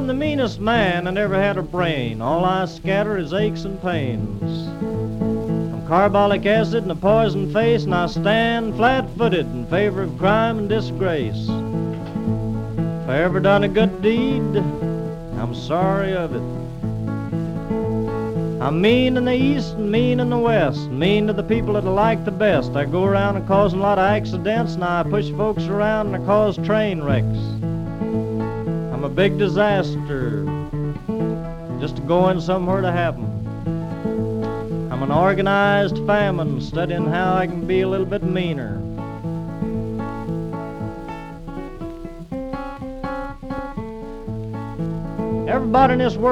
I'm the meanest man and ever had a brain. All I scatter is aches and pains. I'm carbolic acid and a poison face, and I stand flat-footed in favor of crime and disgrace. If I ever done a good deed, I'm sorry of it. I'm mean in the east and mean in the west, mean to the people that I like the best. I go around and causing a lot of accidents, and I push folks around and I cause train wrecks. I'm a big disaster, just going somewhere to happen. I'm an organized famine, studying how I can be a little bit meaner. Everybody in this world